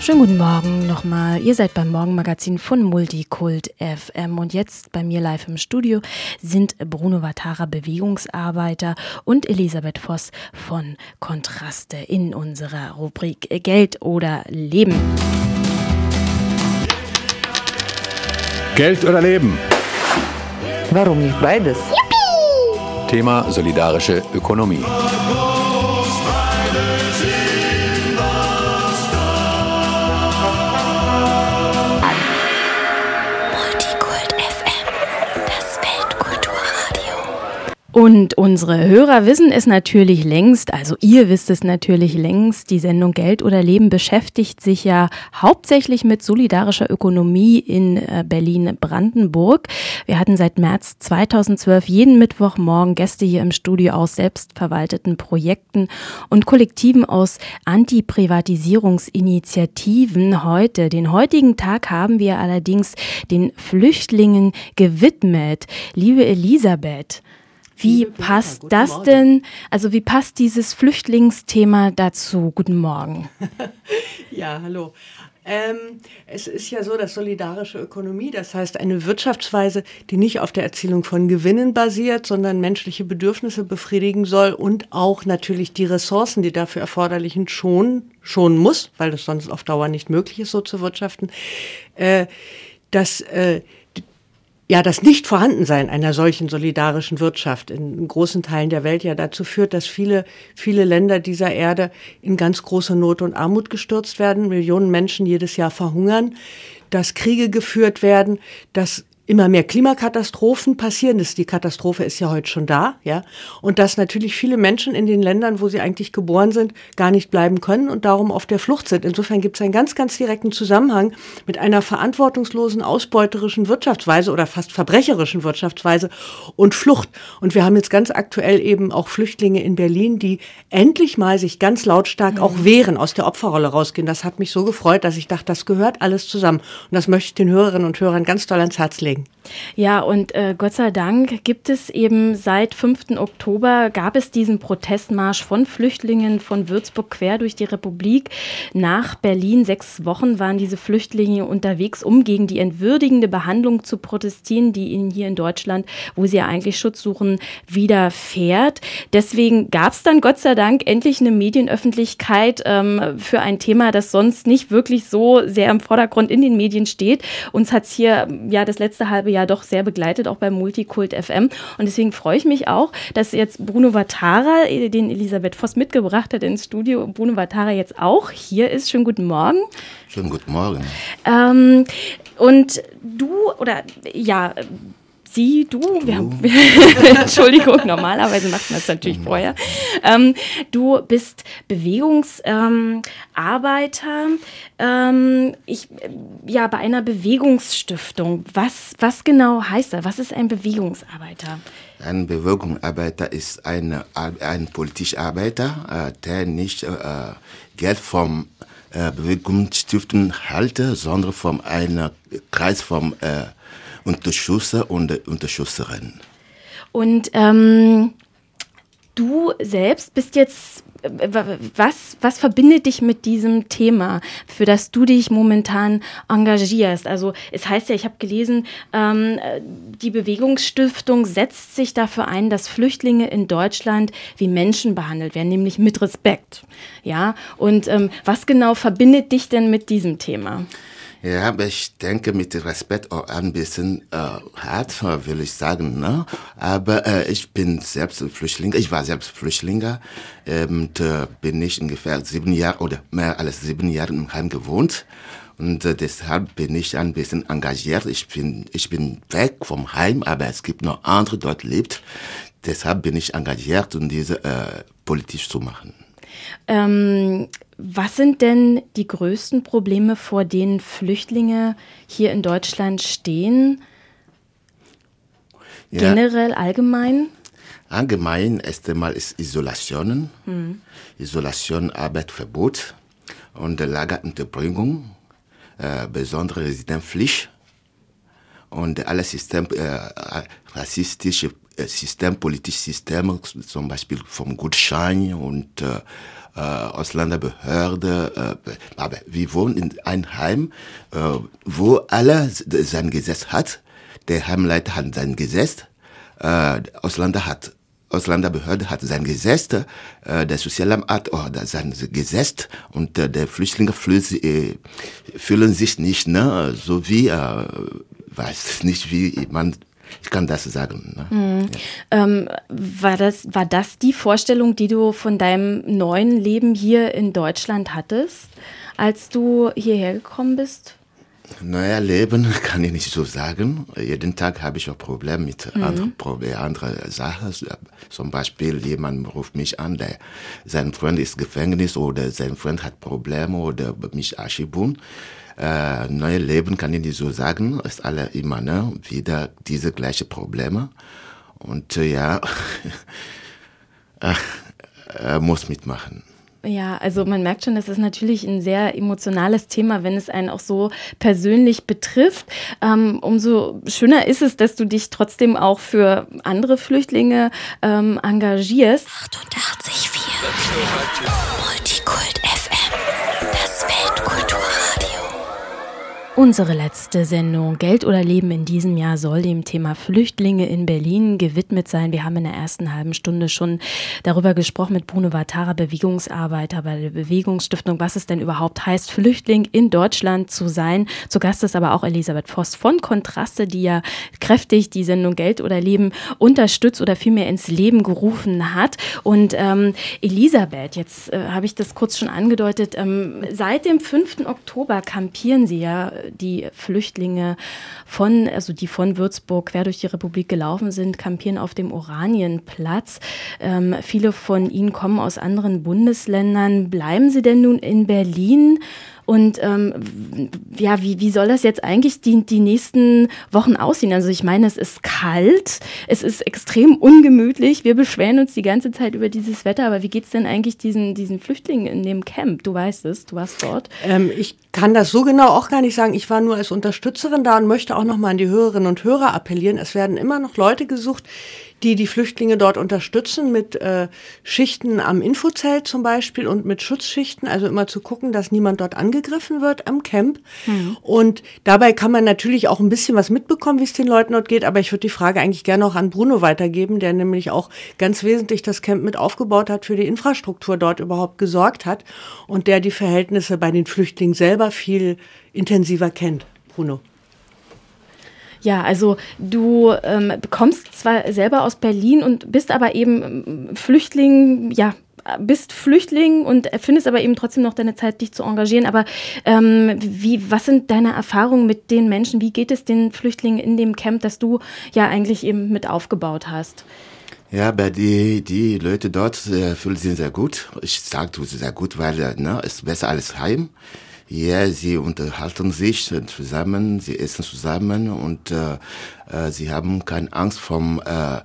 Schönen guten Morgen nochmal. Ihr seid beim Morgenmagazin von Multikult FM und jetzt bei mir live im Studio sind Bruno Vatara, Bewegungsarbeiter, und Elisabeth Voss von Kontraste in unserer Rubrik Geld oder Leben. Geld oder Leben? Warum nicht beides? Yippie! Thema solidarische Ökonomie. Und unsere Hörer wissen es natürlich längst, also ihr wisst es natürlich längst, die Sendung Geld oder Leben beschäftigt sich ja hauptsächlich mit solidarischer Ökonomie in Berlin-Brandenburg. Wir hatten seit März 2012 jeden Mittwochmorgen Gäste hier im Studio aus selbstverwalteten Projekten und Kollektiven aus Antiprivatisierungsinitiativen. Den heutigen Tag haben wir allerdings den Flüchtlingen gewidmet. Liebe Elisabeth, wie passt das denn, also wie passt dieses Flüchtlingsthema dazu? Guten Morgen. Ja, hallo. Es ist ja so, dass solidarische Ökonomie, das heißt eine Wirtschaftsweise, die nicht auf der Erzielung von Gewinnen basiert, sondern menschliche Bedürfnisse befriedigen soll und auch natürlich die Ressourcen, die dafür erforderlichen, schonen muss, weil das sonst auf Dauer nicht möglich ist, so zu wirtschaften, das Nicht-Vorhandensein einer solchen solidarischen Wirtschaft in großen Teilen der Welt ja dazu führt, dass viele Länder dieser Erde in ganz große Not und Armut gestürzt werden, Millionen Menschen jedes Jahr verhungern, dass Kriege geführt werden, dass immer mehr Klimakatastrophen passieren. Die Katastrophe ist ja heute schon da, ja. Und dass natürlich viele Menschen in den Ländern, wo sie eigentlich geboren sind, gar nicht bleiben können und darum auf der Flucht sind. Insofern gibt es einen ganz, ganz direkten Zusammenhang mit einer verantwortungslosen, ausbeuterischen Wirtschaftsweise oder fast verbrecherischen Wirtschaftsweise und Flucht. Und wir haben jetzt ganz aktuell eben auch Flüchtlinge in Berlin, die endlich mal sich ganz lautstark auch wehren, aus der Opferrolle rausgehen. Das hat mich so gefreut, dass ich dachte, das gehört alles zusammen. Und das möchte ich den Hörerinnen und Hörern ganz doll ans Herz legen. Ja, und Gott sei Dank gibt es eben seit 5. Oktober gab es diesen Protestmarsch von Flüchtlingen von Würzburg quer durch die Republik nach Berlin. 6 Wochen waren diese Flüchtlinge unterwegs, um gegen die entwürdigende Behandlung zu protestieren, die ihnen hier in Deutschland, wo sie ja eigentlich Schutz suchen, widerfährt. Deswegen gab es dann Gott sei Dank endlich eine Medienöffentlichkeit für ein Thema, das sonst nicht wirklich so sehr im Vordergrund in den Medien steht. Uns hat es hier ja das letzte halbe Jahr doch sehr begleitet, auch bei Multikult FM. Und deswegen freue ich mich auch, dass jetzt Bruno Vatara, den Elisabeth Voss mitgebracht hat ins Studio, Bruno Vatara jetzt auch hier ist. Schönen guten Morgen. Schönen guten Morgen. Und du, oder ja, Entschuldigung, normalerweise macht man das natürlich vorher. Du bist Bewegungsarbeiter, bei einer Bewegungsstiftung. Was genau heißt das? Was ist ein Bewegungsarbeiter? Ein Bewegungsarbeiter ist ein politischer Arbeiter, der nicht Geld vom Bewegungsstiftung halte, sondern von einem Kreis von Unterstützer und Unterstützerinnen. Und du selbst bist jetzt, was verbindet dich mit diesem Thema, für das du dich momentan engagierst? Also es heißt ja, ich habe gelesen, die Bewegungsstiftung setzt sich dafür ein, dass Flüchtlinge in Deutschland wie Menschen behandelt werden, nämlich mit Respekt. Ja? Und was genau verbindet dich denn mit diesem Thema? Ja, aber ich denke mit Respekt auch ein bisschen hart, will ich sagen. Ne? Aber ich bin selbst Flüchtling, ich war selbst Flüchtling und bin ich ungefähr 7 Jahre oder mehr als 7 Jahre im Heim gewohnt. Und deshalb bin ich ein bisschen engagiert. Ich bin weg vom Heim, aber es gibt noch andere, die dort lebt. Deshalb bin ich engagiert, um diese politisch zu machen. Was sind denn die größten Probleme, vor denen Flüchtlinge hier in Deutschland stehen? Ja. Generell, allgemein? Allgemein, erst einmal ist Isolation. Isolation, Arbeitsverbot und Lagerunterbringung, besondere Residenzpflicht und alles System rassistische politische System, zum Beispiel vom Gutschein und Ausländerbehörde. Aber wir wohnen in einem Heim, wo alle sein Gesetz hat. Der Heimleiter hat sein Gesetz, Ausländerbehörde hat sein Gesetz, der Sozialamt hat sein Gesetz und der Flüchtlinge fühlen sich nicht, ne, so wie, weiß nicht, wie man, ich kann das sagen. Ne? Ja. War das die Vorstellung, die du von deinem neuen Leben hier in Deutschland hattest, als du hierher gekommen bist? Naja, Leben kann ich nicht so sagen. Jeden Tag habe ich auch Probleme mit anderen Sachen. Zum Beispiel, jemand ruft mich an, sein Freund ist im Gefängnis oder sein Freund hat Probleme oder mich Archibun. Neues Leben kann ich nicht so sagen. Es ist alle immer wieder diese gleichen Probleme. Und muss mitmachen. Ja, also man merkt schon, das ist natürlich ein sehr emotionales Thema, wenn es einen auch so persönlich betrifft. Umso schöner ist es, dass du dich trotzdem auch für andere Flüchtlinge engagierst. 88,4 Multikult FM, das Weltkulturradio. Unsere letzte Sendung Geld oder Leben in diesem Jahr soll dem Thema Flüchtlinge in Berlin gewidmet sein. Wir haben in der ersten halben Stunde schon darüber gesprochen mit Bruno Vatara, Bewegungsarbeiter bei der Bewegungsstiftung, was es denn überhaupt heißt, Flüchtling in Deutschland zu sein. Zu Gast ist aber auch Elisabeth Voss von Kontraste, die ja kräftig die Sendung Geld oder Leben unterstützt oder vielmehr ins Leben gerufen hat. Und Elisabeth, jetzt habe ich das kurz schon angedeutet, seit dem 5. Oktober kampieren Sie ja die Flüchtlinge die von Würzburg quer durch die Republik gelaufen sind, kampieren auf dem Oranienplatz. Viele von ihnen kommen aus anderen Bundesländern. Bleiben Sie denn nun in Berlin? Und wie soll das jetzt eigentlich die nächsten Wochen aussehen? Also ich meine, es ist kalt, es ist extrem ungemütlich. Wir beschweren uns die ganze Zeit über dieses Wetter. Aber wie geht's denn eigentlich diesen Flüchtlingen in dem Camp? Du weißt es, du warst dort. Ich kann das so genau auch gar nicht sagen. Ich war nur als Unterstützerin da und möchte auch noch mal an die Hörerinnen und Hörer appellieren. Es werden immer noch Leute gesucht, die Flüchtlinge dort unterstützen mit Schichten am Infozelt zum Beispiel und mit Schutzschichten, also immer zu gucken, dass niemand dort angegriffen wird am Camp. Und dabei kann man natürlich auch ein bisschen was mitbekommen, wie es den Leuten dort geht, aber ich würde die Frage eigentlich gerne auch an Bruno weitergeben, der nämlich auch ganz wesentlich das Camp mit aufgebaut hat, für die Infrastruktur dort überhaupt gesorgt hat und der die Verhältnisse bei den Flüchtlingen selber viel intensiver kennt. Bruno. Ja, also du kommst zwar selber aus Berlin und bist aber eben Flüchtling, bist Flüchtling und findest aber eben trotzdem noch deine Zeit, dich zu engagieren. Aber was sind deine Erfahrungen mit den Menschen? Wie geht es den Flüchtlingen in dem Camp, das du ja eigentlich eben mit aufgebaut hast? Ja, bei die Leute dort fühlen sich sehr gut. Ich sage sehr gut, weil es ist besser als Heim. Ja, sie unterhalten sich zusammen, sie essen zusammen und sie haben keine Angst vom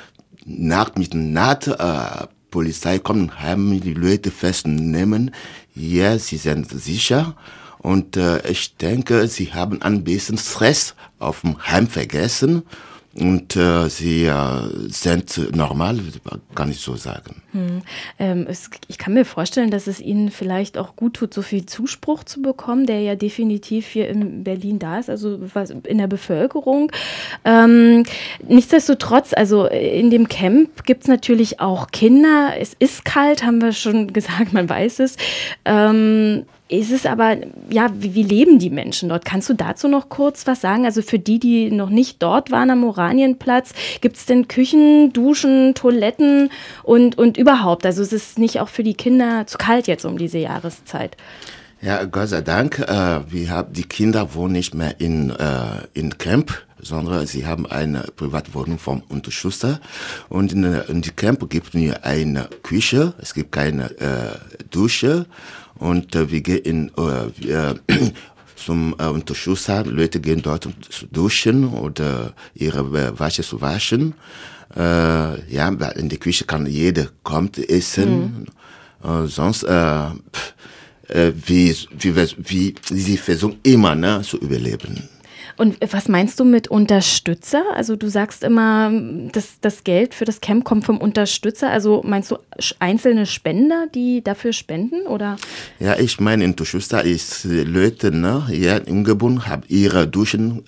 Polizei kommen heim, die Leute festnehmen. Ja, sie sind sicher und ich denke, sie haben ein bisschen Stress auf dem Heim vergessen. Und sie sind normal, kann ich so sagen. Ich kann mir vorstellen, dass es Ihnen vielleicht auch gut tut, so viel Zuspruch zu bekommen, der ja definitiv hier in Berlin da ist, also in der Bevölkerung. Nichtsdestotrotz, also in dem Camp gibt es natürlich auch Kinder. Es ist kalt, haben wir schon gesagt, man weiß es. Ist es aber, wie leben die Menschen dort? Kannst du dazu noch kurz was sagen? Also für die noch nicht dort waren am Oranienplatz, gibt es denn Küchen, Duschen, Toiletten und überhaupt? Also es ist nicht auch für die Kinder zu kalt jetzt um diese Jahreszeit? Ja, Gott sei Dank, die Kinder wohnen nicht mehr in Camp, sondern sie haben eine Privatwohnung vom Unterstützer. Und in die Camp gibt es nur eine Küche, es gibt keine Dusche. Und wir gehen zum Unterstützer, Leute gehen dort zu duschen oder ihre Wäsche zu waschen. In die Küche kann jeder kommt essen. Sonst sie versuchen immer zu überleben. Und was meinst du mit Unterstützer? Also du sagst immer, das Geld für das Camp kommt vom Unterstützer. Also meinst du einzelne Spender, die dafür spenden? Oder? Ja, ich meine, Unterstützer ist Leute, ne, hier im Gebund haben ihre Duschen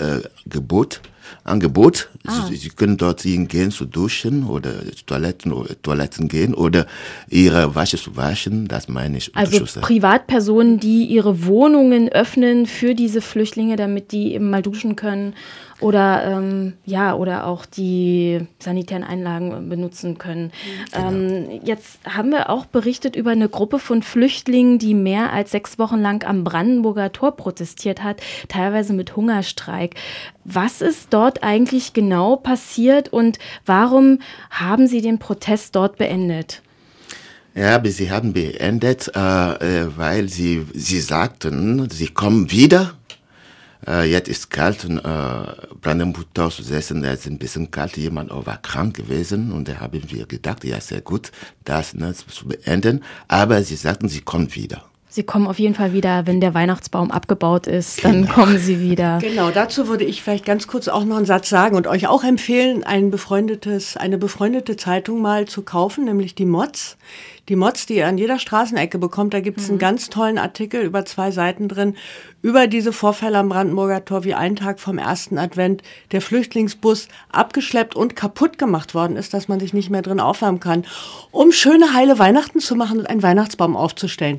Angebot. Sie können dort hingehen zu duschen oder Toiletten gehen oder ihre Wäsche zu waschen, das meine ich. Also Privatpersonen, die ihre Wohnungen öffnen für diese Flüchtlinge, damit die eben mal duschen können oder oder auch die sanitären Einlagen benutzen können. Genau. Jetzt haben wir auch berichtet über eine Gruppe von Flüchtlingen, die mehr als 6 Wochen lang am Brandenburger Tor protestiert hat, teilweise mit Hungerstreik. Was ist dort eigentlich genau passiert und warum haben Sie den Protest dort beendet? Ja, aber sie haben beendet, weil sie sagten, sie kommen wieder. Jetzt ist kalt und Brandenburger Tor zu setzen, es ist ein bisschen kalt, jemand war krank gewesen und da haben wir gedacht, ja, sehr gut, das zu beenden. Aber sie sagten, sie kommen wieder. Sie kommen auf jeden Fall wieder, wenn der Weihnachtsbaum abgebaut ist, dann kommen sie wieder. Genau, dazu würde ich vielleicht ganz kurz auch noch einen Satz sagen und euch auch empfehlen, eine befreundete Zeitung mal zu kaufen, nämlich die Moz. Die Moz, die ihr an jeder Straßenecke bekommt, da gibt es einen ganz tollen Artikel über 2 Seiten drin, über diese Vorfälle am Brandenburger Tor, wie einen Tag vom ersten Advent der Flüchtlingsbus abgeschleppt und kaputt gemacht worden ist, dass man sich nicht mehr drin aufwärmen kann, um schöne, heile Weihnachten zu machen und einen Weihnachtsbaum aufzustellen.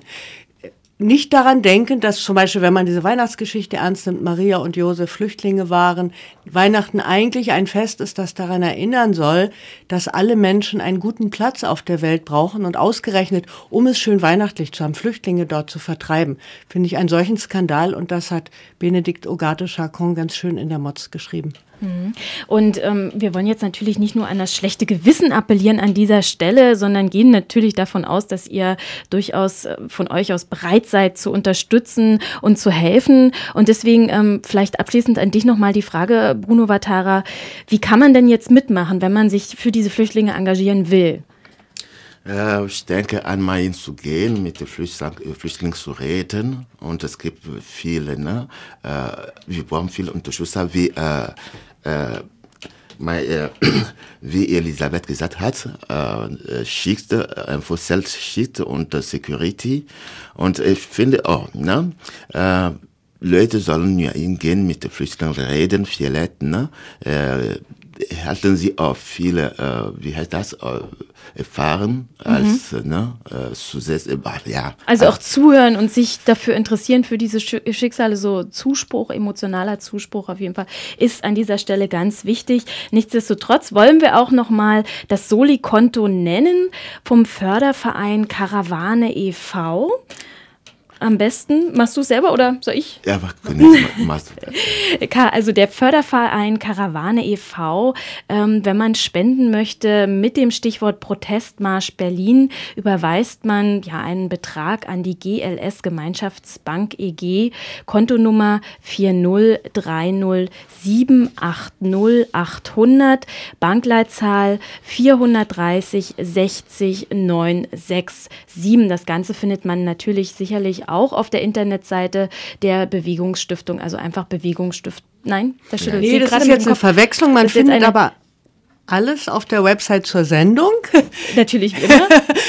Nicht daran denken, dass zum Beispiel, wenn man diese Weihnachtsgeschichte ernst nimmt, Maria und Josef Flüchtlinge waren, Weihnachten eigentlich ein Fest ist, das daran erinnern soll, dass alle Menschen einen guten Platz auf der Welt brauchen und ausgerechnet, um es schön weihnachtlich zu haben, Flüchtlinge dort zu vertreiben, finde ich einen solchen Skandal und das hat Benedikt Ogate-Chacon ganz schön in der Moz geschrieben. Und wir wollen jetzt natürlich nicht nur an das schlechte Gewissen appellieren an dieser Stelle, sondern gehen natürlich davon aus, dass ihr durchaus von euch aus bereit seid zu unterstützen und zu helfen. Und deswegen vielleicht abschließend an dich nochmal die Frage, Bruno Vatara, wie kann man denn jetzt mitmachen, wenn man sich für diese Flüchtlinge engagieren will? Ich denke, einmal hinzugehen, mit den Flüchtlingen zu reden. Und es gibt viele, ne? Wir brauchen viele Unterstützer, wie Elisabeth gesagt hat, Schicht, Infosel-Schicht und Security. Und ich finde auch, ne? Leute sollen ja hingehen, mit den Flüchtlingen reden, vielleicht, ne? Halten sie auch viele, erfahren als, ja. Also auch zuhören und sich dafür interessieren für diese Schicksale, so Zuspruch, emotionaler Zuspruch auf jeden Fall, ist an dieser Stelle ganz wichtig. Nichtsdestotrotz wollen wir auch nochmal das Soli-Konto nennen vom Förderverein Karawane e.V., Am besten, machst du es selber oder soll ich? Ja, machst du. Also der Förderverein Karawane e.V., wenn man spenden möchte mit dem Stichwort Protestmarsch Berlin, überweist man ja einen Betrag an die GLS Gemeinschaftsbank EG, Kontonummer 4030780 Bankleitzahl 430 60 967. Das Ganze findet man natürlich sicherlich auch auf der Internetseite der Bewegungsstiftung, also einfach Bewegungsstiftung. Nein, das schüttelt sie gerade mit dem Kopf. Das ist jetzt eine Verwechslung, man findet aber alles auf der Website zur Sendung. Natürlich wieder.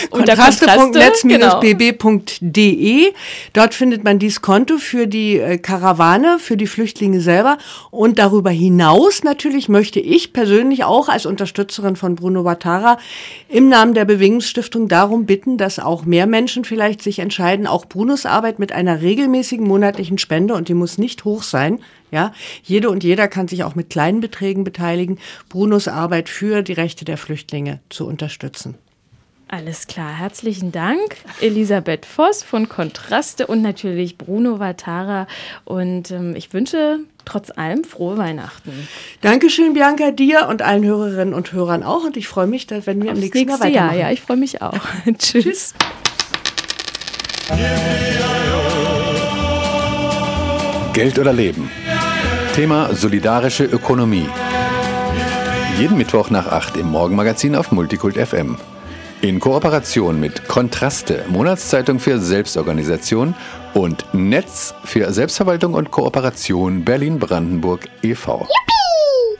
Kontraste.netz-bb.de. Dort findet man dieses Konto für die Karawane, für die Flüchtlinge selber. Und darüber hinaus natürlich möchte ich persönlich auch als Unterstützerin von Bruno Vatara im Namen der Bewegungsstiftung darum bitten, dass auch mehr Menschen vielleicht sich entscheiden, auch Brunos Arbeit mit einer regelmäßigen monatlichen Spende, und die muss nicht hoch sein, ja, jede und jeder kann sich auch mit kleinen Beträgen beteiligen, Brunos Arbeit für die Rechte der Flüchtlinge zu unterstützen. Alles klar, herzlichen Dank, Elisabeth Voss von Kontraste und natürlich Bruno Vatara. Und ich wünsche trotz allem frohe Weihnachten. Dankeschön, Bianca, dir und allen Hörerinnen und Hörern auch. Und ich freue mich, dass, wenn wir im nächsten Jahr weitermachen. Ja, ich freue mich auch. Tschüss. Geld oder Leben? Thema solidarische Ökonomie. Jeden Mittwoch nach 8 im Morgenmagazin auf Multicult FM. In Kooperation mit Kontraste, Monatszeitung für Selbstorganisation, und Netz für Selbstverwaltung und Kooperation Berlin-Brandenburg e.V. Yippie!